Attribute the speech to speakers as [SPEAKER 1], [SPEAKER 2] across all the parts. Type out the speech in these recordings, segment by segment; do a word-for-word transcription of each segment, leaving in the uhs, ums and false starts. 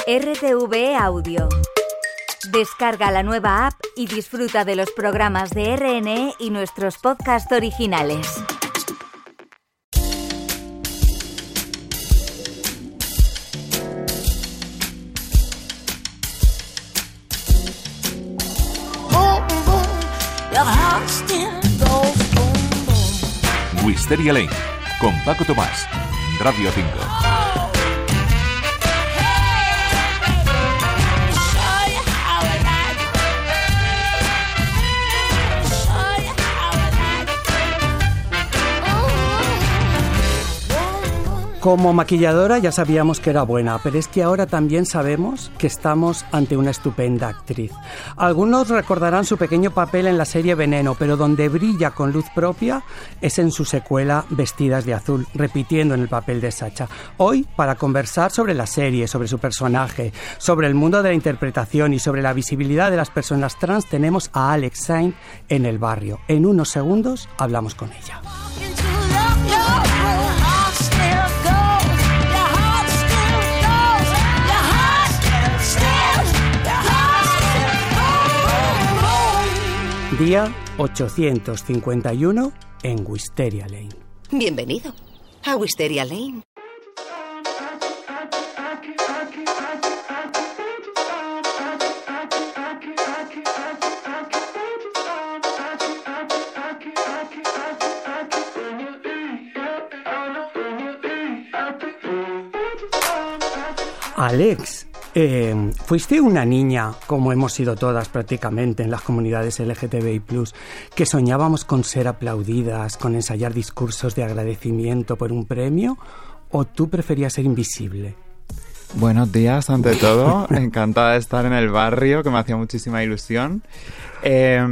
[SPEAKER 1] R T V E Audio. Descarga la nueva app y disfruta de los programas de R N E y nuestros podcasts originales.
[SPEAKER 2] Wisteria Lane, con Paco Tomás, Radio cinco.
[SPEAKER 3] Como maquilladora ya sabíamos que era buena, pero es que ahora también sabemos que estamos ante una estupenda actriz. Algunos recordarán su pequeño papel en la serie Veneno, pero donde brilla con luz propia es en su secuela Vestidas de Azul, repitiendo en el papel de Sacha. Hoy, para conversar sobre la serie, sobre su personaje, sobre el mundo de la interpretación y sobre la visibilidad de las personas trans, tenemos a Alex Saint en el barrio. En unos segundos hablamos con ella. Día ochocientos cincuenta y uno en Wisteria Lane.
[SPEAKER 4] Bienvenido a Wisteria Lane.
[SPEAKER 3] Alex, eh, fuiste una niña, como hemos sido todas prácticamente en las comunidades L G T B I plus, que soñábamos con ser aplaudidas, con ensayar discursos de agradecimiento por un premio, ¿o tú preferías ser invisible?
[SPEAKER 5] Buenos días, ante todo. Encantada de estar en el barrio, que me hacía muchísima ilusión. Eh,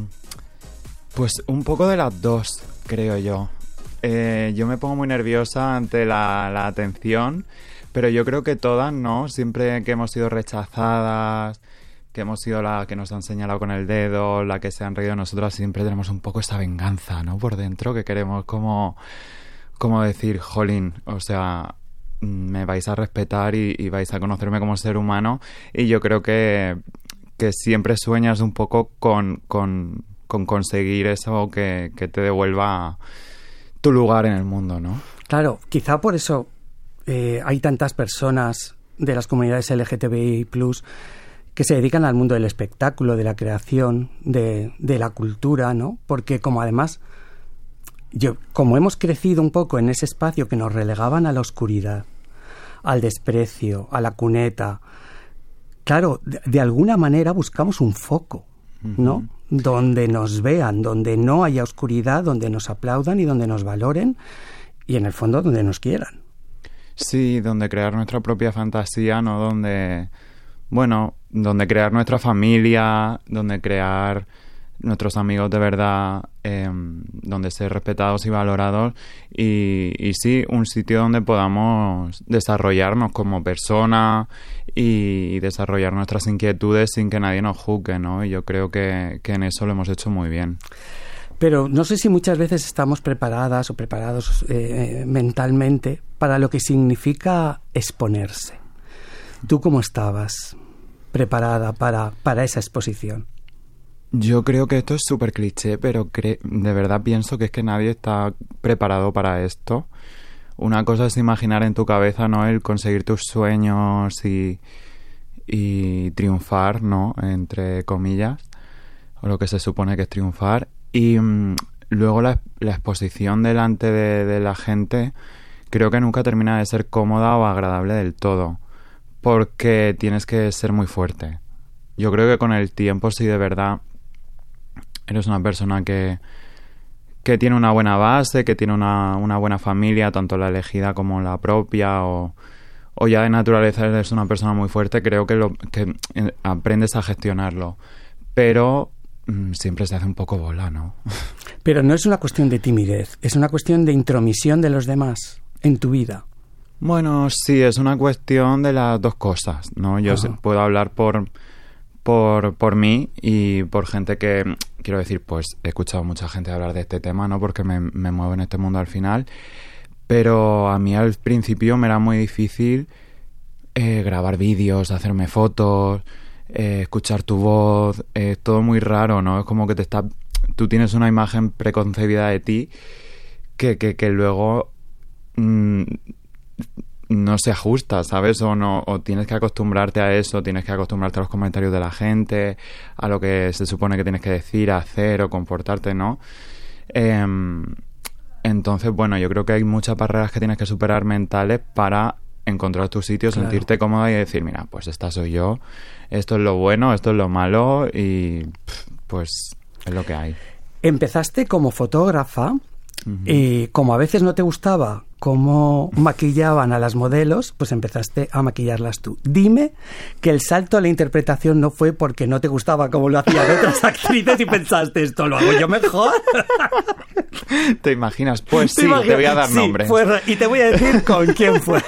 [SPEAKER 5] pues un poco de las dos, creo yo. Eh, yo me pongo muy nerviosa ante la, la atención, pero yo creo que todas, ¿no? Siempre que hemos sido rechazadas, que hemos sido la que nos han señalado con el dedo, la que se han reído de nosotras, siempre tenemos un poco esa venganza, ¿no? Por dentro, que queremos como, como decir, jolín, o sea, me vais a respetar y, y vais a conocerme como ser humano. Y yo creo que, que siempre sueñas un poco con, con, con conseguir eso que, que te devuelva tu lugar en el mundo, ¿no?
[SPEAKER 3] Claro, quizá por eso eh, hay tantas personas de las comunidades L G T B I plus que se dedican al mundo del espectáculo, de la creación, de, de la cultura, ¿no? Porque como además, yo, como hemos crecido un poco en ese espacio que nos relegaban a la oscuridad, al desprecio, a la cuneta, claro, de, de alguna manera buscamos un foco, ¿no? Uh-huh. Donde nos vean, donde no haya oscuridad, donde nos aplaudan y donde nos valoren y en el fondo donde nos quieran.
[SPEAKER 5] Sí, donde crear nuestra propia fantasía, ¿no? Donde, bueno, donde crear nuestra familia, donde crear nuestros amigos de verdad, eh, donde ser respetados y valorados y, y sí, un sitio donde podamos desarrollarnos como persona y, y desarrollar nuestras inquietudes sin que nadie nos juzgue, ¿no? Y yo creo que, que en eso lo hemos hecho muy bien.
[SPEAKER 3] Pero no sé si muchas veces estamos preparadas o preparados eh, mentalmente para lo que significa exponerse. ¿Tú cómo estabas preparada para, para esa exposición?
[SPEAKER 5] Yo creo que esto es súper cliché, pero cre- de verdad pienso que es que nadie está preparado para esto. Una cosa es imaginar en tu cabeza, ¿no? El conseguir tus sueños y, y triunfar, ¿no? Entre comillas, o lo que se supone que es triunfar. Y mmm, luego la, la exposición delante de, de la gente creo que nunca termina de ser cómoda o agradable del todo, porque tienes que ser muy fuerte. Yo creo que con el tiempo, si de verdad eres una persona que, que tiene una buena base, que tiene una, una buena familia, tanto la elegida como la propia, o, o ya de naturaleza eres una persona muy fuerte, creo que, lo, que aprendes a gestionarlo. Pero mmm, siempre se hace un poco bola, ¿no?
[SPEAKER 3] Pero no es una cuestión de timidez, es una cuestión de intromisión de los demás en tu vida.
[SPEAKER 5] Bueno, sí, es una cuestión de las dos cosas, ¿no? Yo uh-huh. puedo hablar por, por, por mí y por gente que, quiero decir, pues he escuchado mucha gente hablar de este tema, ¿no? Porque me, me muevo en este mundo al final. Pero a mí al principio me era muy difícil eh, grabar vídeos, hacerme fotos, eh, escuchar tu voz, es eh, todo muy raro, ¿no? Es como que te está, tú tienes una imagen preconcebida de ti que, que, que luego mmm, no se ajusta, ¿sabes? O no, o tienes que acostumbrarte a eso, tienes que acostumbrarte a los comentarios de la gente, a lo que se supone que tienes que decir, hacer o comportarte, ¿no? Eh, entonces, bueno, yo creo que hay muchas barreras que tienes que superar mentales para encontrar tu sitio, claro. Sentirte cómoda y decir, mira, pues esta soy yo, esto es lo bueno, esto es lo malo y pues es lo que hay.
[SPEAKER 3] Empezaste como fotógrafa. Uh-huh. Y como a veces no te gustaba cómo maquillaban a las modelos, pues empezaste a maquillarlas tú. Dime que el salto a la interpretación no fue porque no te gustaba cómo lo hacían otras actrices y pensaste, esto lo hago yo mejor.
[SPEAKER 5] ¿Te imaginas? Pues sí, te, te voy a dar
[SPEAKER 3] sí,
[SPEAKER 5] nombres.
[SPEAKER 3] Fue, y te voy a decir con quién fue.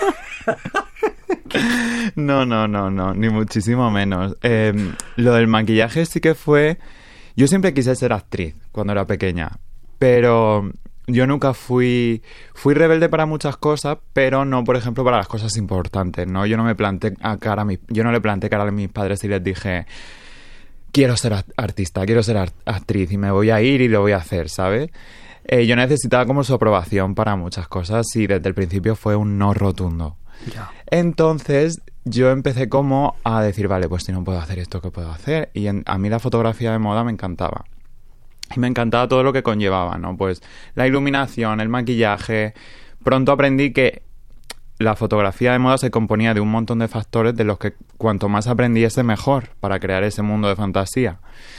[SPEAKER 5] No, no, no, no, ni muchísimo menos. Eh, lo del maquillaje sí que fue... Yo siempre quise ser actriz cuando era pequeña, pero... Yo nunca fui... Fui rebelde para muchas cosas, pero no, por ejemplo, para las cosas importantes, ¿no? Yo no me planté a cara a mis... Yo no le planté cara a mis padres y les dije... Quiero ser artista, quiero ser art- actriz y me voy a ir y lo voy a hacer, ¿sabes? Eh, yo necesitaba como su aprobación para muchas cosas y desde el principio fue un no rotundo.
[SPEAKER 3] Ya.
[SPEAKER 5] Entonces... Yo empecé como a decir, vale, pues si no puedo hacer esto, ¿qué puedo hacer? Y en, a mí la fotografía de moda me encantaba. Y me encantaba todo lo que conllevaba, ¿no? Pues la iluminación, el maquillaje. Pronto aprendí que la fotografía de moda se componía de un montón de factores de los que cuanto más aprendiese mejor para crear ese mundo de fantasía.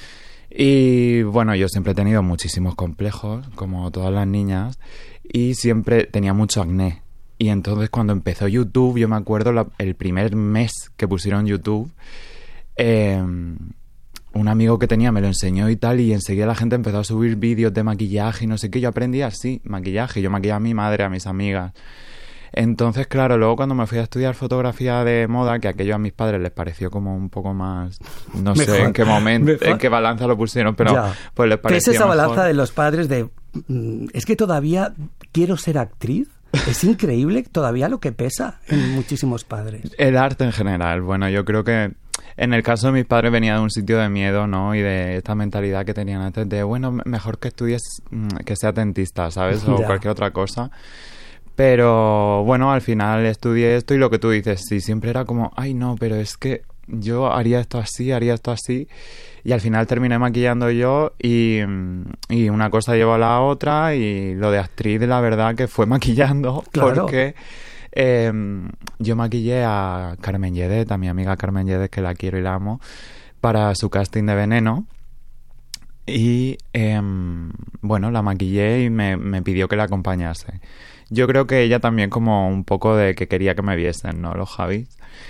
[SPEAKER 5] Y bueno, yo siempre he tenido muchísimos complejos, como todas las niñas, y siempre tenía mucho acné. Y entonces cuando empezó YouTube, yo me acuerdo la, el primer mes que pusieron YouTube, eh, un amigo que tenía me lo enseñó y tal, y enseguida la gente empezó a subir vídeos de maquillaje y no sé qué. Yo aprendí así, maquillaje. Yo maquillaba a mi madre, a mis amigas. Entonces, claro, luego cuando me fui a estudiar fotografía de moda, que aquello a mis padres les pareció como un poco más... No mejor, sé en qué momento, mejor. En qué balanza lo pusieron, pero ya. Pues les pareció
[SPEAKER 3] ¿Qué es esa
[SPEAKER 5] mejor.
[SPEAKER 3] Balanza de los padres de... Es que todavía quiero ser actriz? Es increíble todavía lo que pesa en muchísimos padres.
[SPEAKER 5] El arte en general. Bueno, yo creo que en el caso de mis padres venía de un sitio de miedo, ¿no? Y de esta mentalidad que tenían antes de, bueno, mejor que estudies, que sea dentista, ¿sabes? O ya. Cualquier otra cosa. Pero, bueno, al final estudié esto y lo que tú dices, sí, siempre era como, ay, no, pero es que yo haría esto así, haría esto así. Y al final terminé maquillando yo y, y una cosa llevó a la otra y lo de actriz, la verdad, que fue maquillando. Claro. Porque eh, yo maquillé a Carmen Lledet, a mi amiga Carmen Lledet, que la quiero y la amo, para su casting de Veneno. Y, eh, bueno, la maquillé y me, me pidió que la acompañase. Yo creo que ella también como un poco de que quería que me viesen, ¿no? Los Javis.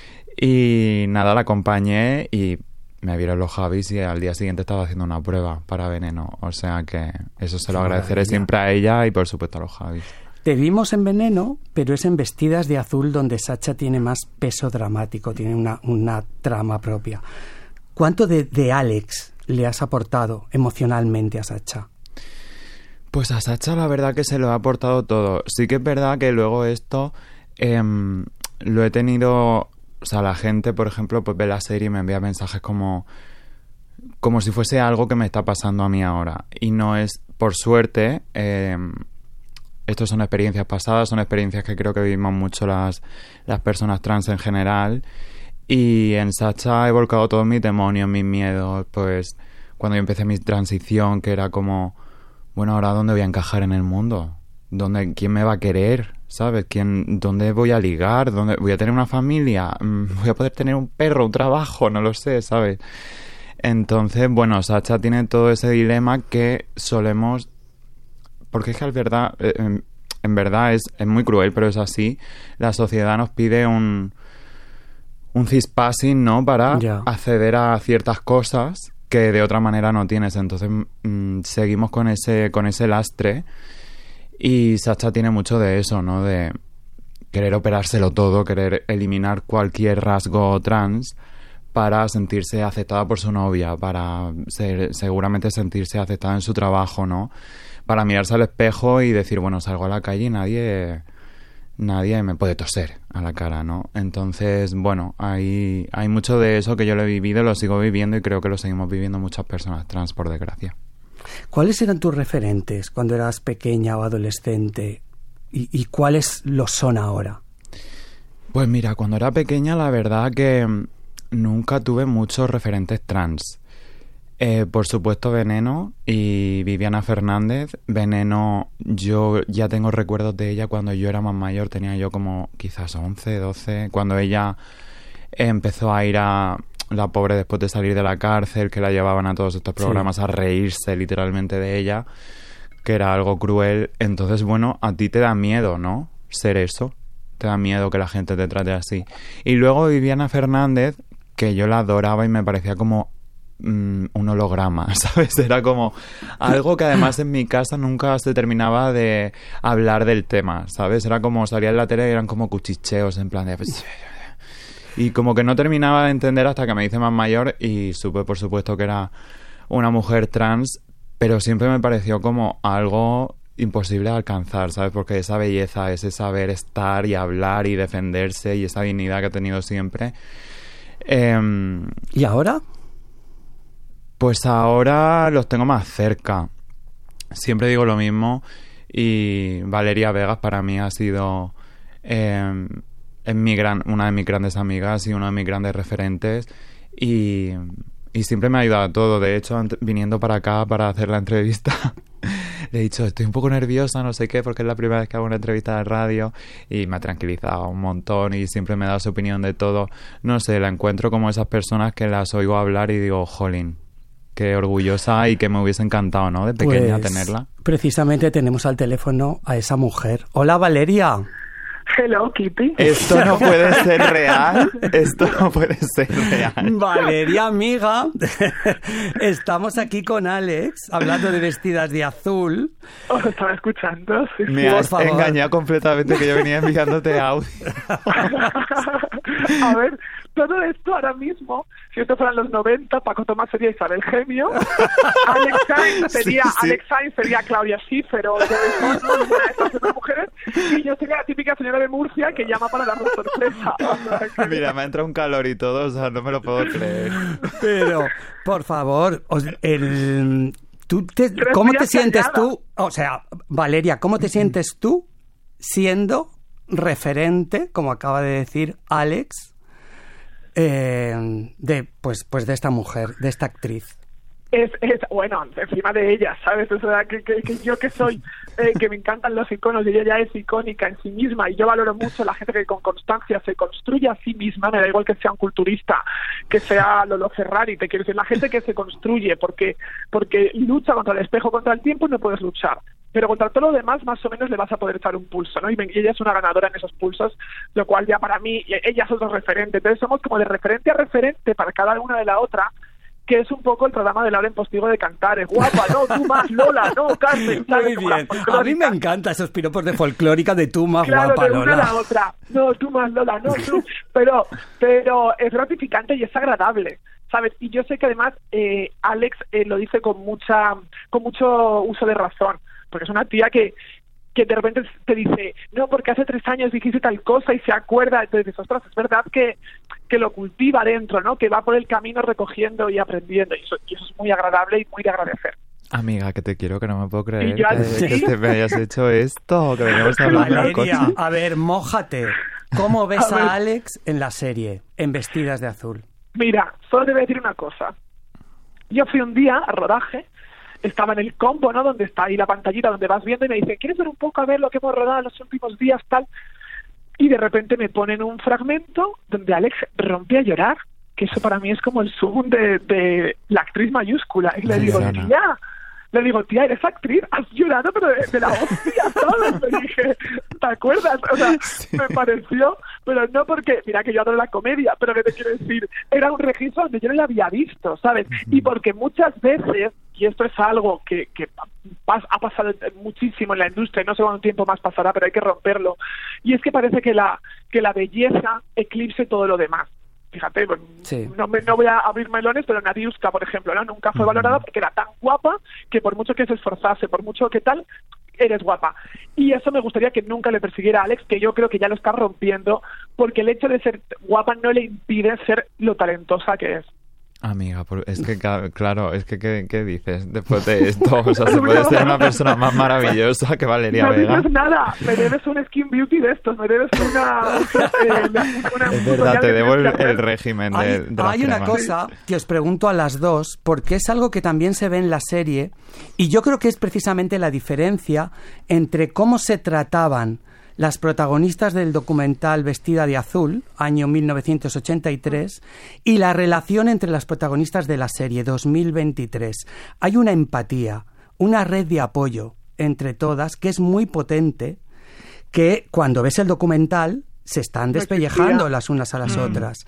[SPEAKER 5] Y nada, la acompañé y me vieron los Javis y al día siguiente estaba haciendo una prueba para Veneno. O sea que eso se lo agradeceré maravilla. Siempre a ella y por supuesto a los Javis.
[SPEAKER 3] Te vimos en Veneno, pero es en Vestidas de Azul donde Sacha tiene más peso dramático, tiene una, una trama propia. ¿Cuánto de, de Alex le has aportado emocionalmente a Sacha?
[SPEAKER 5] Pues a Sacha la verdad que se lo ha aportado todo. Sí que es verdad que luego esto eh, lo he tenido... O sea, la gente, por ejemplo, pues ve la serie y me envía mensajes como, como si fuese algo que me está pasando a mí ahora. Y no es, por suerte, eh, estos son experiencias pasadas, son experiencias que creo que vivimos mucho las, las personas trans en general. Y en Sacha he volcado todos mis demonios, mis miedos. Pues cuando yo empecé mi transición, que era como, bueno, ¿ahora dónde voy a encajar en el mundo? ¿Dónde, ¿Quién me va a querer? ¿Sabes? ¿Quién, ¿Dónde voy a ligar? ¿Dónde voy a tener una familia? ¿Voy a poder tener un perro, un trabajo? No lo sé, ¿sabes? Entonces, bueno, Sacha tiene todo ese dilema que solemos... Porque es que, al verdad, en, en verdad es, es muy cruel, pero es así. La sociedad nos pide un, un cispassing, ¿no? Para yeah. acceder a ciertas cosas que de otra manera no tienes. Entonces, mmm, seguimos con ese, con ese lastre. Y Sacha tiene mucho de eso, ¿no? De querer operárselo todo, querer eliminar cualquier rasgo trans para sentirse aceptada por su novia, para ser, seguramente sentirse aceptada en su trabajo, ¿no? Para mirarse al espejo y decir, bueno, salgo a la calle y nadie nadie me puede toser a la cara, ¿no? Entonces, bueno, hay, hay mucho de eso que yo lo he vivido, lo sigo viviendo y creo que lo seguimos viviendo muchas personas trans, por desgracia.
[SPEAKER 3] ¿Cuáles eran tus referentes cuando eras pequeña o adolescente? ¿Y, y cuáles lo son ahora?
[SPEAKER 5] Pues mira, cuando era pequeña la verdad que nunca tuve muchos referentes trans. Eh, por supuesto Veneno y Viviana Fernández. Veneno, yo ya tengo recuerdos de ella cuando yo era más mayor, tenía yo como quizás once, doce, cuando ella empezó a ir a... La pobre después de salir de la cárcel, que la llevaban a todos estos programas, sí, a reírse literalmente de ella, que era algo cruel. Entonces, bueno, a ti te da miedo, ¿no? Ser eso. Te da miedo que la gente te trate así. Y luego Viviana Fernández, que yo la adoraba y me parecía como mm, un holograma, ¿sabes? Era como algo que además en mi casa nunca se terminaba de hablar del tema, ¿sabes? Era como salía en la tele y eran como cuchicheos en plan de... Y como que no terminaba de entender hasta que me hice más mayor y supe, por supuesto, que era una mujer trans, pero siempre me pareció como algo imposible de alcanzar, ¿sabes? Porque esa belleza, ese saber estar y hablar y defenderse y esa dignidad que ha tenido siempre. Eh,
[SPEAKER 3] ¿Y ahora?
[SPEAKER 5] Pues ahora los tengo más cerca. Siempre digo lo mismo y Valeria Vegas para mí ha sido... Eh, es mi gran, una de mis grandes amigas y uno de mis grandes referentes y, y siempre me ha ayudado a todo. De hecho, ant- viniendo para acá para hacer la entrevista le he dicho, estoy un poco nerviosa, no sé qué, porque es la primera vez que hago una entrevista de radio y me ha tranquilizado un montón y siempre me da su opinión de todo. No sé, la encuentro como esas personas que las oigo hablar y digo, jolín, qué orgullosa y que me hubiese encantado, ¿no? De pequeña
[SPEAKER 3] pues,
[SPEAKER 5] tenerla.
[SPEAKER 3] Precisamente tenemos al teléfono a esa mujer. Hola, Valeria.
[SPEAKER 6] Hello, Kitty.
[SPEAKER 5] Esto no puede ser real. Esto no puede ser real.
[SPEAKER 3] Valeria, amiga. Estamos aquí con Alex, hablando de Vestidas de Azul.
[SPEAKER 6] Os estaba escuchando. Sí,
[SPEAKER 5] Me
[SPEAKER 6] sí,
[SPEAKER 5] has
[SPEAKER 3] por favor.
[SPEAKER 5] engañado completamente que yo venía enviándote audio.
[SPEAKER 6] A ver, todo esto ahora mismo, si esto fueran los noventa, Paco Tomás sería Isabel Gemio, Alex Sainz sería,
[SPEAKER 5] Sí, sí.
[SPEAKER 6] Alex Sainz sería Claudia Schiffer o Joyce Fonda, ninguna de estas otras mujeres, y yo sería la típica señora de Murcia que llama para darnos sorpresa. O sea, que-
[SPEAKER 5] Mira, me ha entrado un calor y todo, o sea, no me lo puedo creer.
[SPEAKER 3] Pero, por favor, os- el, ¿tú te-
[SPEAKER 6] Tres
[SPEAKER 3] ¿cómo te
[SPEAKER 6] días
[SPEAKER 3] sientes
[SPEAKER 6] callada.
[SPEAKER 3] tú? O sea, Valeria, ¿cómo te sientes tú siendo referente, como acaba de decir Alex, eh, de pues pues de esta mujer, de esta actriz?
[SPEAKER 6] Es, es, bueno, encima de ella, ¿sabes? O sea, que, que, que yo que soy, eh, que me encantan los iconos y ella ya es icónica en sí misma y yo valoro mucho la gente que con constancia se construye a sí misma, me da igual que sea un culturista, que sea Lolo Ferrari, te quiero decir, la gente que se construye porque, porque lucha contra el espejo, contra el tiempo, no puedes luchar. Pero contra todo lo demás, más o menos le vas a poder echar un pulso, ¿no? Y, me, y ella es una ganadora en esos pulsos, lo cual ya para mí, ella es otro referente. Entonces somos como de referente a referente para cada una de la otra, que es un poco el programa de Laura en Postigo de Cantares. Guapa, no, tú más, Lola, no, Carmen. ¿sabes?
[SPEAKER 3] Muy
[SPEAKER 6] Como la
[SPEAKER 3] bien. A mí
[SPEAKER 6] folclórica.
[SPEAKER 3] me encantan esos piropos de folclórica de tú más
[SPEAKER 6] Claro,
[SPEAKER 3] guapa,
[SPEAKER 6] de una a
[SPEAKER 3] Lola.
[SPEAKER 6] la otra. No, tú más, Lola, no, tú. Pero, pero es gratificante y es agradable, ¿sabes? Y yo sé que además eh, Alex eh, lo dice con mucha, con mucho uso de razón, porque es una tía que que de repente te dice, no, porque hace tres años dijiste tal cosa y se acuerda. Entonces dices, ostras, es verdad que, que lo cultiva dentro, ¿no? Que va por el camino recogiendo y aprendiendo. Y eso, y eso es muy agradable y muy de agradecer.
[SPEAKER 5] Amiga, que te quiero, que no me puedo creer
[SPEAKER 6] Y yo
[SPEAKER 5] que,
[SPEAKER 6] así.
[SPEAKER 5] que te me hayas hecho esto, que veníamos hablando en el
[SPEAKER 3] Valeria,
[SPEAKER 5] coche.
[SPEAKER 3] a ver, mójate. ¿Cómo ves
[SPEAKER 6] A ver.
[SPEAKER 3] a Alex en la serie, en Vestidas de Azul?
[SPEAKER 6] Mira, solo te voy a decir una cosa. Yo fui un día a rodaje, estaba en el combo, ¿no? Donde está ahí la pantallita donde vas viendo y me dicen, ¿quieres ver un poco a ver lo que hemos rodado en los últimos días, tal? Y de repente me ponen un fragmento donde Alex rompe a llorar, que eso para mí es como el zoom de, de la actriz mayúscula. Y le digo,
[SPEAKER 5] Susana.
[SPEAKER 6] tía, le digo, tía, eres actriz, has llorado, pero de, de la hostia, ¿sabes? Le dije, ¿te acuerdas? O sea, me pareció, pero no porque, mira que yo adoro la comedia, pero que te quiero decir, era un registro donde yo no la había visto, ¿sabes? Y porque muchas veces, y esto es algo que, que pas- ha pasado muchísimo en la industria, y no sé cuánto tiempo más pasará, pero hay que romperlo, y es que parece que la, que la belleza eclipse todo lo demás. Fíjate, pues,
[SPEAKER 3] Sí.
[SPEAKER 6] no, me, no voy a abrir melones, pero Nadiuska, por ejemplo, ¿no? Nunca fue valorada porque era tan guapa que por mucho que se esforzase, por mucho que tal, eres guapa. Y eso me gustaría que nunca le persiguiera a Alex, que yo creo que ya lo está rompiendo, porque el hecho de ser guapa no le impide ser lo talentosa que es.
[SPEAKER 5] Amiga, es que claro, es que ¿qué, qué dices después de esto? O sea, se puede ser una persona más maravillosa que Valeria
[SPEAKER 6] no
[SPEAKER 5] Vega.
[SPEAKER 6] No dices nada, me debes un skin beauty de estos, me debes una... eh, una
[SPEAKER 5] es verdad, te debo el, el régimen de,
[SPEAKER 3] hay,
[SPEAKER 5] de las
[SPEAKER 3] Hay una
[SPEAKER 5] cremas.
[SPEAKER 3] cosa que os pregunto a las dos, porque es algo que también se ve en la serie, y yo creo que es precisamente la diferencia entre cómo se trataban las protagonistas del documental Vestida de Azul, año mil novecientos ochenta y tres, y la relación entre las protagonistas de la serie dos mil veintitrés. Hay una empatía, una red de apoyo entre todas que es muy potente, que cuando ves el documental se están despellejando las unas a las mm. otras.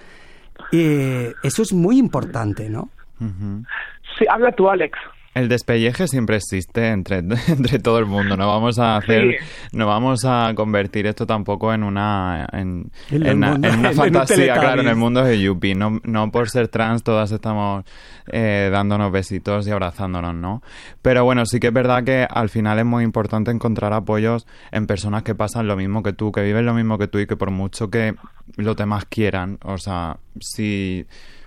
[SPEAKER 3] Y eso es muy importante, ¿no?
[SPEAKER 5] Uh-huh.
[SPEAKER 6] Sí, habla tú, Alex.
[SPEAKER 5] El despelleje siempre existe entre, entre todo el mundo. No vamos a hacer, sí. no vamos a convertir esto tampoco en una en, en, en, mundo, en una en fantasía, un claro, en el mundo de Yuppie. No, no por ser trans todas estamos eh, dándonos besitos y abrazándonos, ¿no? Pero bueno, sí que es verdad que al final es muy importante encontrar apoyos en personas que pasan lo mismo que tú, que viven lo mismo que tú y que por mucho que los demás quieran, o sea, si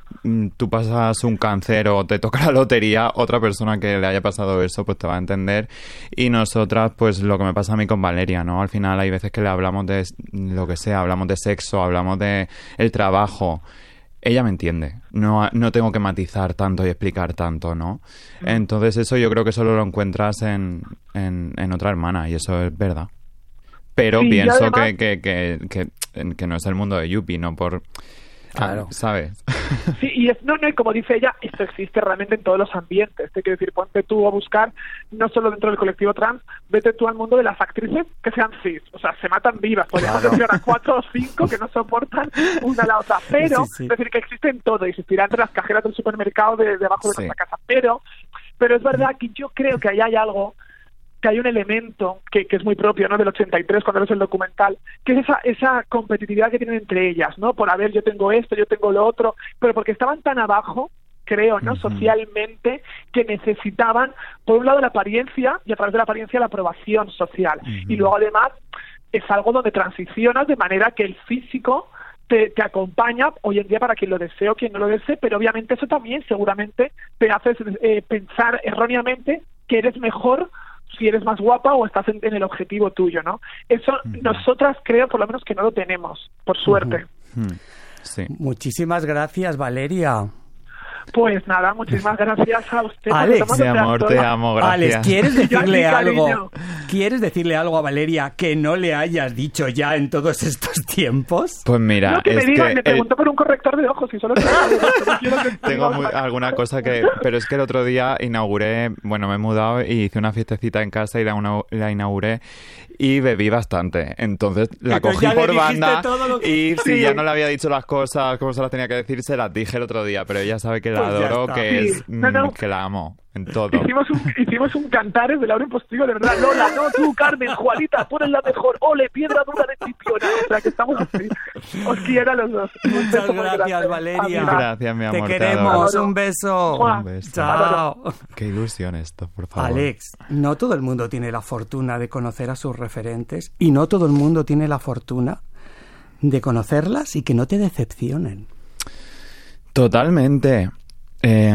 [SPEAKER 5] tú pasas un cáncer o te toca la lotería, otra persona que le haya pasado eso pues te va a entender. Y nosotras, pues lo que me pasa a mí con Valeria, ¿no? Al final hay veces que le hablamos de lo que sea, hablamos de sexo, hablamos de el trabajo. Ella me entiende, no, no tengo que matizar tanto y explicar tanto, ¿no? Entonces eso yo creo que solo lo encuentras en, en, en otra hermana y eso es verdad. Pero sí, pienso además... que, que, que, que, que no es el mundo de Yuppie, no por... Claro, ¿sabes?
[SPEAKER 6] Sí, y es, no, no, y como dice ella, esto existe realmente en todos los ambientes. Te quiero decir, ponte tú a buscar, no solo dentro del colectivo trans, vete tú al mundo de las actrices que sean cis. O sea, se matan vivas. Podríamos claro. decir a cuatro o cinco que no soportan una a la otra. Pero, sí, sí. es decir, que existe en todo. Y existirá entre las cajeras del supermercado de debajo de sí. nuestra casa. Pero, pero es verdad que yo creo que ahí hay algo, que hay un elemento que, que es muy propio, ¿no?, del ochenta y tres, cuando ves el documental, que es esa, esa competitividad que tienen entre ellas, ¿no? Por, a ver, yo tengo esto, yo tengo lo otro, pero porque estaban tan abajo, creo, ¿no?, uh-huh. socialmente, que necesitaban, por un lado, la apariencia, y a través de la apariencia, la aprobación social. Uh-huh. Y luego, además, es algo donde transicionas de manera que el físico Te, te acompaña hoy en día para quien lo desee o quien no lo desee, pero obviamente eso también seguramente te hace eh, pensar erróneamente que eres mejor si eres más guapa o estás en, en el objetivo tuyo, ¿no? Eso uh-huh. nosotras creo por lo menos que no lo tenemos, por suerte.
[SPEAKER 5] Uh-huh. Sí.
[SPEAKER 3] Muchísimas gracias, Valeria.
[SPEAKER 6] Pues nada, muchísimas gracias a usted.
[SPEAKER 3] Alex,
[SPEAKER 5] mi amor, te amo, gracias.
[SPEAKER 3] Alex, ¿quieres decirle algo? ¿Quieres decirle algo a Valeria que no le hayas dicho ya en todos estos tiempos?
[SPEAKER 5] Pues mira,
[SPEAKER 6] no, que
[SPEAKER 5] es
[SPEAKER 6] me digan,
[SPEAKER 5] que
[SPEAKER 6] me preguntó el... por un corrector de ojos y solo que
[SPEAKER 5] tengo muy, alguna cosa que, pero es que el otro día inauguré, bueno, me he mudado y hice una fiestecita en casa y la, una, la inauguré y bebí bastante. Entonces la
[SPEAKER 3] Entonces
[SPEAKER 5] cogí por banda
[SPEAKER 6] que...
[SPEAKER 5] y
[SPEAKER 6] sí.
[SPEAKER 5] si ya no le había dicho las cosas como se las tenía que decir, se las dije el otro día, pero ella sabe que la
[SPEAKER 3] Pues
[SPEAKER 5] adoro, que
[SPEAKER 6] sí.
[SPEAKER 5] es
[SPEAKER 6] no, no.
[SPEAKER 5] que la amo en todo.
[SPEAKER 6] Hicimos un, hicimos un cantares de Laura Impostigo, de verdad. Lola, no, tú, Carmen, Juanita, tú eres la mejor. Ole, piedra dura de Chipiona. O sea, que estamos así. Os quiero a los dos.
[SPEAKER 3] Muchas gracias, Valeria.
[SPEAKER 5] Gracias, mi amor.
[SPEAKER 3] Te queremos.
[SPEAKER 5] Te
[SPEAKER 3] un beso.
[SPEAKER 5] Un beso.
[SPEAKER 3] Chao.
[SPEAKER 5] Qué ilusión esto, por favor.
[SPEAKER 3] Alex, no todo el mundo tiene la fortuna de conocer a sus referentes y no todo el mundo tiene la fortuna de conocerlas y que no te decepcionen.
[SPEAKER 5] Totalmente. Eh,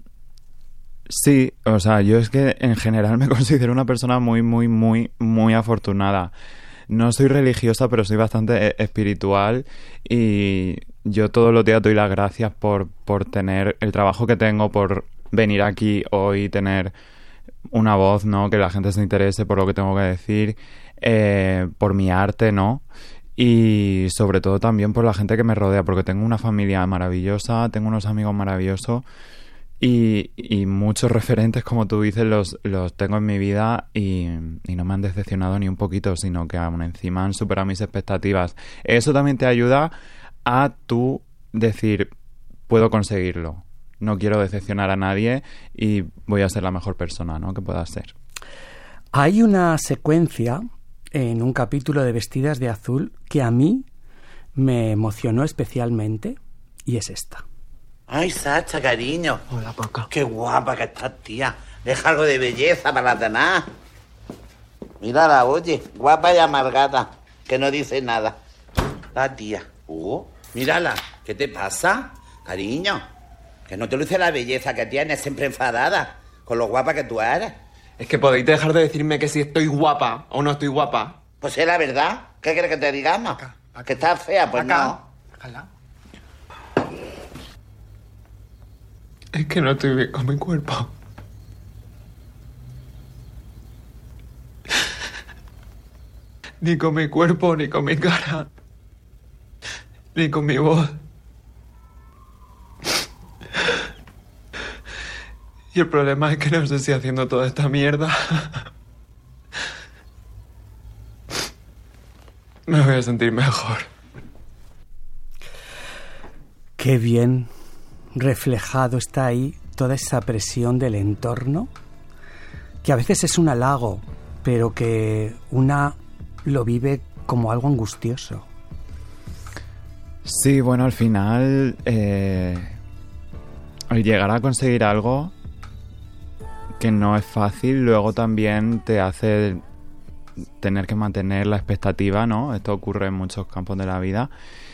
[SPEAKER 5] sí, o sea, yo es que en general me considero una persona muy, muy, muy, muy afortunada. No soy religiosa, pero soy bastante espiritual y yo todos los días doy las gracias por, por tener el trabajo que tengo, por venir aquí hoy, tener una voz, ¿no? Que la gente se interese por lo que tengo que decir, eh, por mi arte, ¿no? Y sobre todo también por la gente que me rodea, porque tengo una familia maravillosa, tengo unos amigos maravillosos y, y muchos referentes, como tú dices, los, los tengo en mi vida y, y no me han decepcionado ni un poquito, sino que aún encima han superado mis expectativas. Eso también te ayuda a tú decir, puedo conseguirlo, no quiero decepcionar a nadie y voy a ser la mejor persona, ¿no?, que pueda ser.
[SPEAKER 3] Hay una secuencia en un capítulo de Vestidas de Azul que a mí me emocionó especialmente y es esta.
[SPEAKER 7] Ay, Sacha, cariño.
[SPEAKER 8] Hola, Paca.
[SPEAKER 7] Qué guapa que estás, tía. Deja algo de belleza para las demás. Mírala, oye, guapa y amargada, que no dice nada. La tía. Hugo, mírala, ¿qué te pasa, cariño? Que no te luce la belleza que tienes, siempre enfadada, con lo guapa que tú eres.
[SPEAKER 8] Es que podéis dejar de decirme que si estoy guapa o no estoy guapa.
[SPEAKER 7] Pues es la verdad. ¿Qué quieres que te digamos? Acá, acá. ¿Que estás fea? Pues acá. No. Acá.
[SPEAKER 8] Es que no estoy bien con mi cuerpo. Ni con mi cuerpo, ni con mi cara, ni con mi voz. Y el problema es que no sé si haciendo toda esta mierda me voy a sentir mejor.
[SPEAKER 3] Qué bien reflejado está ahí toda esa presión del entorno, que a veces es un halago, pero que una lo vive como algo angustioso.
[SPEAKER 5] Sí, bueno, al final eh, al llegar a conseguir algo que no es fácil, luego también te hace tener que mantener la expectativa, ¿no? Esto ocurre en muchos campos de la vida.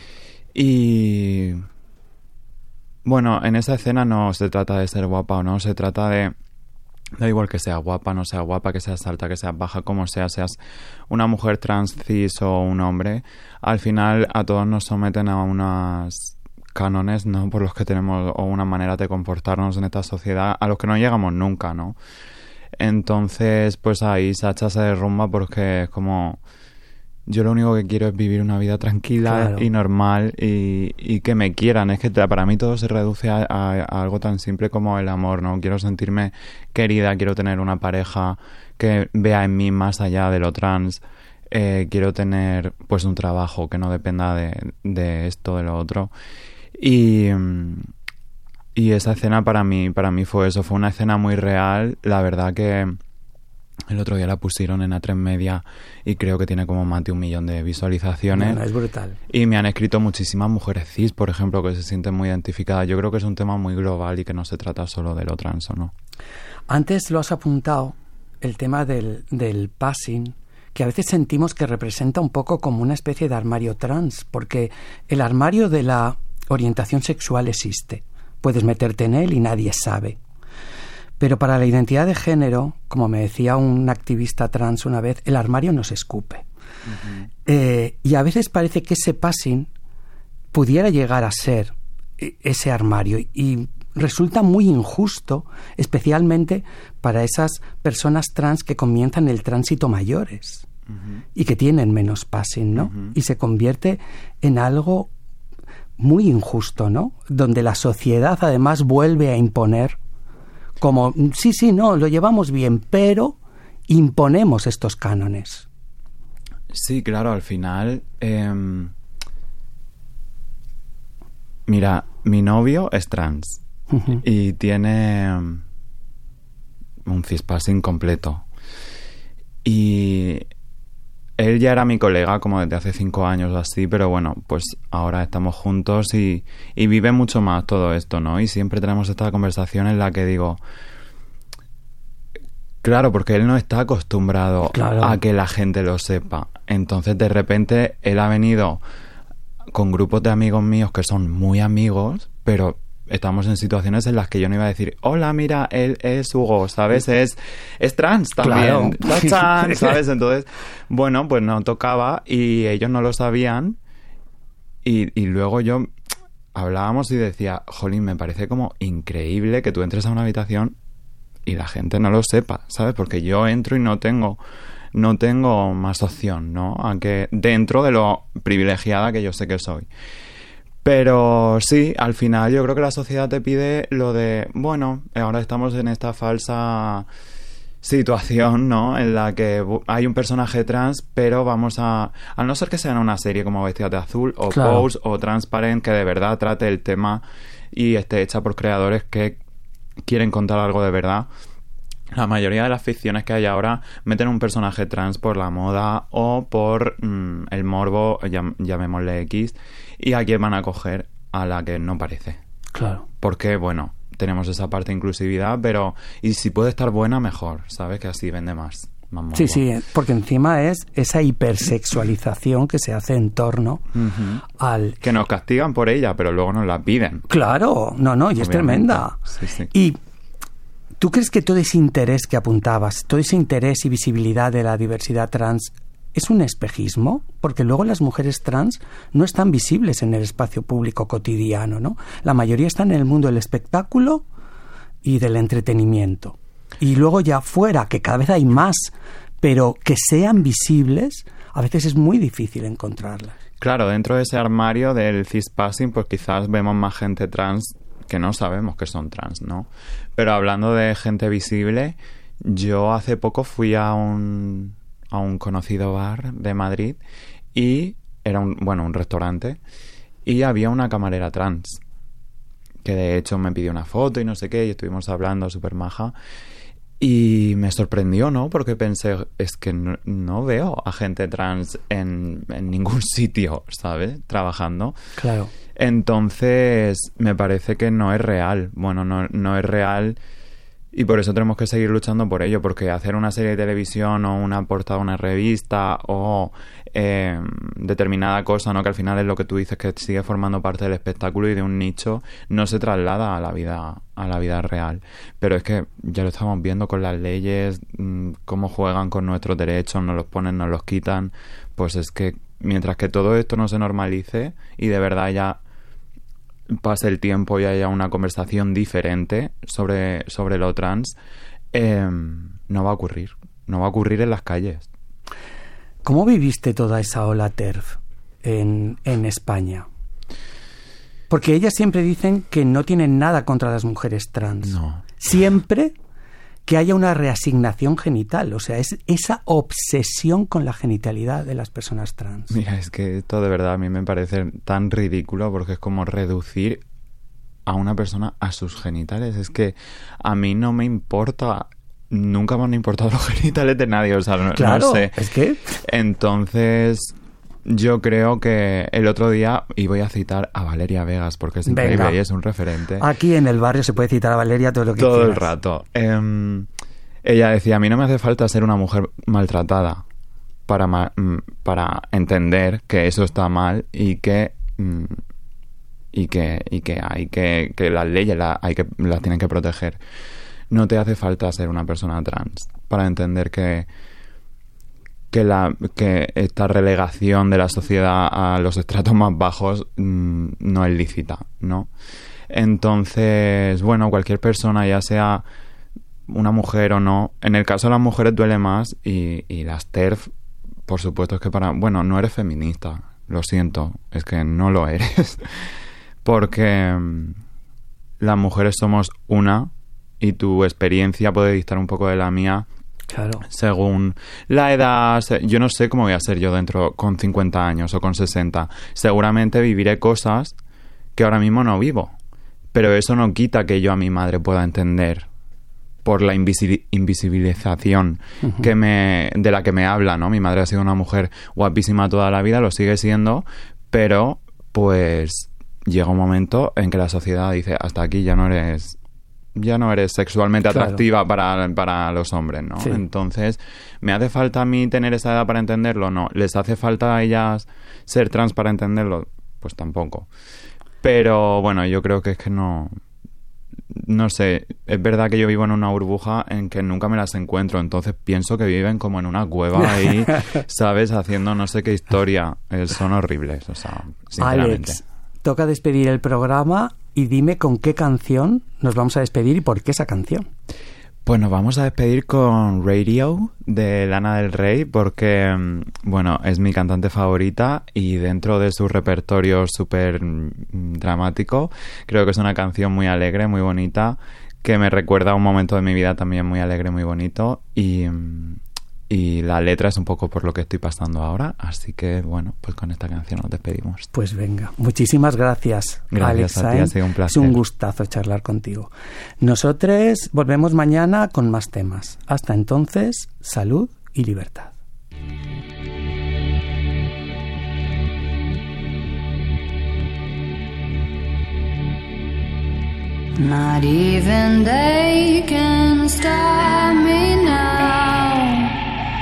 [SPEAKER 5] Y bueno, en esa escena no se trata de ser guapa o no, se trata de... Da igual que sea guapa, no sea guapa, que seas alta, que seas baja, como sea, seas una mujer trans, cis o un hombre, al final a todos nos someten a unos cánones, ¿no? Por los que tenemos, o una manera de comportarnos en esta sociedad a los que no llegamos nunca, ¿no? Entonces, pues ahí Sacha se derrumba porque es como... Yo lo único que quiero es vivir una vida tranquila, claro, y normal y, y que me quieran. Es que para mí todo se reduce a, a, a algo tan simple como el amor, ¿no? Quiero sentirme querida, quiero tener una pareja que vea en mí más allá de lo trans. Eh, quiero tener pues un trabajo que no dependa de, de esto, de lo otro. Y, y esa escena para mí, para mí fue eso, fue una escena muy real. La verdad que el otro día la pusieron en A tres Media y creo que tiene como más de un millón de visualizaciones.
[SPEAKER 3] Bueno, es brutal.
[SPEAKER 5] Y me han escrito muchísimas mujeres cis, por ejemplo, que se sienten muy identificadas. Yo creo que es un tema muy global y que no se trata solo de lo trans, ¿o no?
[SPEAKER 3] Antes lo has apuntado, el tema del, del passing, que a veces sentimos que representa un poco como una especie de armario trans, porque el armario de la orientación sexual existe. Puedes meterte en él y nadie sabe. Pero para la identidad de género, como me decía un activista trans una vez, el armario no se escupe. Uh-huh. Eh, y a veces parece que ese passing pudiera llegar a ser ese armario. Y resulta muy injusto, especialmente para esas personas trans que comienzan el tránsito mayores, uh-huh, y que tienen menos passing, ¿no? Uh-huh. Y se convierte en algo muy injusto, ¿no? Donde la sociedad además vuelve a imponer como, sí, sí, no, lo llevamos bien, pero imponemos estos cánones.
[SPEAKER 5] Sí, claro, al final... Eh, mira, mi novio es trans, uh-huh, y tiene um, un cispassing completo. Y él ya era mi colega como desde hace cinco años o así, pero bueno, pues ahora estamos juntos y, y vive mucho más todo esto, ¿no? Y siempre tenemos esta conversación en la que digo, claro, porque él no está acostumbrado, claro, a que la gente lo sepa. Entonces, de repente, él ha venido con grupos de amigos míos que son muy amigos, pero estamos en situaciones en las que yo no iba a decir, hola, mira, él es Hugo, ¿sabes? Es, es trans también, claro, trans, ¿sabes? Entonces, bueno, pues no tocaba y ellos no lo sabían y, y luego yo hablábamos y decía, jolín, me parece como increíble que tú entres a una habitación y la gente no lo sepa, ¿sabes? Porque yo entro y no tengo no tengo más opción, ¿no? Aunque dentro de lo privilegiada que yo sé que soy. Pero sí, al final yo creo que la sociedad te pide lo de, bueno, ahora estamos en esta falsa situación, ¿no? En la que hay un personaje trans, pero vamos a... A no ser que sea en una serie como Vestidas de Azul o claro, Pose o Transparent, que de verdad trate el tema y esté hecha por creadores que quieren contar algo de verdad. La mayoría de las ficciones que hay ahora meten un personaje trans por la moda o por mmm, el morbo, llam- llamémosle X, y a quién van a coger, a la que no parece.
[SPEAKER 3] Claro.
[SPEAKER 5] Porque, bueno, tenemos esa parte de inclusividad, pero... Y si puede estar buena, mejor, ¿sabes? Que así vende más. más morbo.
[SPEAKER 3] Sí, sí, porque encima es esa hipersexualización que se hace en torno
[SPEAKER 5] uh-huh.
[SPEAKER 3] al...
[SPEAKER 5] Que nos castigan por ella, pero luego nos la piden.
[SPEAKER 3] Claro, no, no, y Obviamente. Es tremenda.
[SPEAKER 5] Sí, sí.
[SPEAKER 3] Y ¿tú crees que todo ese interés que apuntabas, todo ese interés y visibilidad de la diversidad trans es un espejismo? Porque luego las mujeres trans no están visibles en el espacio público cotidiano, ¿no? La mayoría están en el mundo del espectáculo y del entretenimiento. Y luego ya fuera, que cada vez hay más, pero que sean visibles, a veces es muy difícil encontrarlas.
[SPEAKER 5] Claro, dentro de ese armario del cispassing, pues quizás vemos más gente trans que no sabemos que son trans, ¿no? Pero hablando de gente visible, yo hace poco fui a un... a un conocido bar de Madrid y era un, bueno, un restaurante y había una camarera trans que de hecho me pidió una foto y no sé qué y estuvimos hablando súper maja y me sorprendió, ¿no? Porque pensé, es que no, no veo a gente trans en, en ningún sitio, ¿sabes? Trabajando.
[SPEAKER 3] Claro.
[SPEAKER 5] Entonces me parece que no es real. Bueno, no, no es real. Y por eso tenemos que seguir luchando por ello, porque hacer una serie de televisión o una portada de una revista o eh, determinada cosa, ¿no? Que al final es lo que tú dices, que sigue formando parte del espectáculo y de un nicho, no se traslada a la vida a la vida real. Pero es que ya lo estamos viendo con las leyes, mmm, cómo juegan con nuestros derechos, nos los ponen, nos los quitan. Pues es que mientras que todo esto no se normalice y de verdad ya pase el tiempo y haya una conversación diferente sobre, sobre lo trans, eh, no va a ocurrir. No va a ocurrir en las calles.
[SPEAKER 3] ¿Cómo viviste toda esa ola TERF en, en España? Porque ellas siempre dicen que no tienen nada contra las mujeres trans.
[SPEAKER 5] No.
[SPEAKER 3] Siempre que haya una reasignación genital. O sea, es esa obsesión con la genitalidad de las personas trans.
[SPEAKER 5] Mira, es que esto de verdad a mí me parece tan ridículo porque es como reducir a una persona a sus genitales. Es que a mí no me importa, nunca me han importado los genitales de nadie, o sea, no,
[SPEAKER 3] claro,
[SPEAKER 5] no sé.
[SPEAKER 3] Es que...
[SPEAKER 5] Entonces, yo creo que el otro día, y voy a citar a Valeria Vegas porque es increíble. Venga. Y es un referente.
[SPEAKER 3] Aquí en el barrio se puede citar a Valeria todo lo que
[SPEAKER 5] todo
[SPEAKER 3] quieras.
[SPEAKER 5] el rato. Eh, ella decía, a mí no me hace falta ser una mujer maltratada para, ma- para entender que eso está mal y que y que y que hay que que las leyes la, hay que las tienen que proteger. No te hace falta ser una persona trans para entender que que la que esta relegación de la sociedad a los estratos más bajos mmm, no es lícita, ¿no? Entonces, bueno, cualquier persona, ya sea una mujer o no, en el caso de las mujeres duele más y, y las TERF, por supuesto, es que para... Bueno, no eres feminista, lo siento, es que no lo eres, porque mmm, las mujeres somos una y tu experiencia puede distar un poco de la mía.
[SPEAKER 3] Claro.
[SPEAKER 5] Según la edad, yo no sé cómo voy a ser yo dentro con cincuenta años o con sesenta. Seguramente viviré cosas que ahora mismo no vivo. Pero eso no quita que yo a mi madre pueda entender por la invisi- invisibilización uh-huh. que me, de la que me habla, ¿no? Mi madre ha sido una mujer guapísima toda la vida, lo sigue siendo, pero pues llega un momento en que la sociedad dice, hasta aquí ya no eres... ya no eres sexualmente atractiva, claro, para, para los hombres, ¿no? Sí. Entonces, ¿me hace falta a mí tener esa edad para entenderlo? No. ¿Les hace falta a ellas ser trans para entenderlo? Pues tampoco. Pero, bueno, yo creo que es que no... No sé, es verdad que yo vivo en una burbuja en que nunca me las encuentro, entonces pienso que viven como en una cueva ahí, ¿sabes? Haciendo no sé qué historia. Eh, son horribles, o sea, sinceramente.
[SPEAKER 3] Alex, toca despedir el programa... Y dime con qué canción nos vamos a despedir y por qué esa canción.
[SPEAKER 5] Pues nos vamos a despedir con Radio de Lana del Rey porque, bueno, es mi cantante favorita y dentro de su repertorio súper dramático, creo que es una canción muy alegre, muy bonita, que me recuerda a un momento de mi vida también muy alegre, muy bonito y... Y la letra es un poco por lo que estoy pasando ahora. Así que, bueno, pues con esta canción nos despedimos.
[SPEAKER 3] Pues venga. Muchísimas gracias,
[SPEAKER 5] gracias
[SPEAKER 3] Alex
[SPEAKER 5] a ti, ha sido un placer.
[SPEAKER 3] Es un gustazo charlar contigo. Nosotros volvemos mañana con más temas. Hasta entonces, salud y libertad.
[SPEAKER 9] Not even they can stop me now.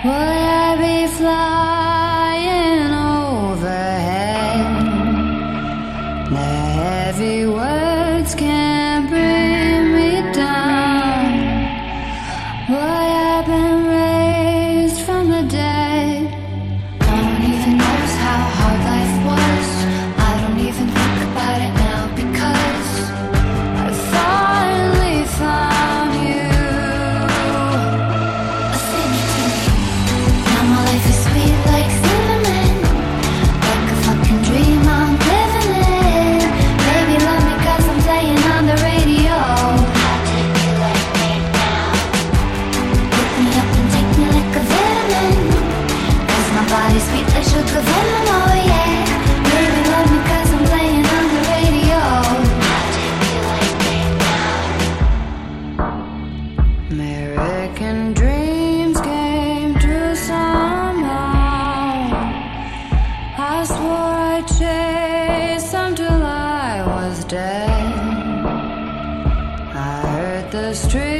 [SPEAKER 9] I be flying overhead? The heavy words can't bring me down. Would I been raised from the dead? No one even knows how hard life was. I don't even think about it now because I finally found you. Sing it to me. Now my life is sweet like cinnamon, like a fucking dream I'm living in. Baby, love me 'cause I'm playing on the radio. I'll take you like me now. Pick me up and take me like a vitamin, 'cause my body's sweet like sugar venom, oh yeah. Baby, love me 'cause I'm playing on the radio. I'll take you like me now. American dreams came true somehow. I swore I'd chase them till I was dead. I heard the street